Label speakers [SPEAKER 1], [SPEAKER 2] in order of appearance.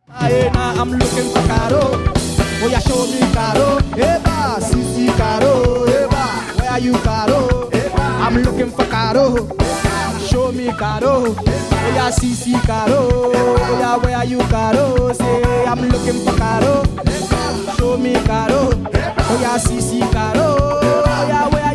[SPEAKER 1] I'm looking for Caro. Oh, yeah, show me Caro. Eva, Sisi Caro. Eva, where are you, Caro? Eva, I'm looking for Caro. Show me Caro. Oh, yeah, Sisi Caro. Oh, yeah, where are you, Caro? Say, I'm looking for Caro. Show me Caro. Oh, yeah, Sisi Caro. Oh, yeah, where